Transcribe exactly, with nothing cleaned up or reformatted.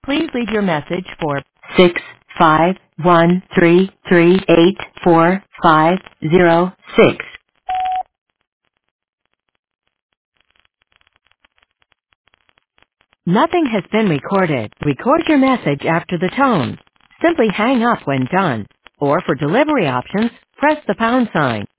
Please leave your message for six five one three three eight four five zero six. Nothing has been recorded. Record your message after the tone. Simply hang up when done. Or for delivery options, press the pound sign.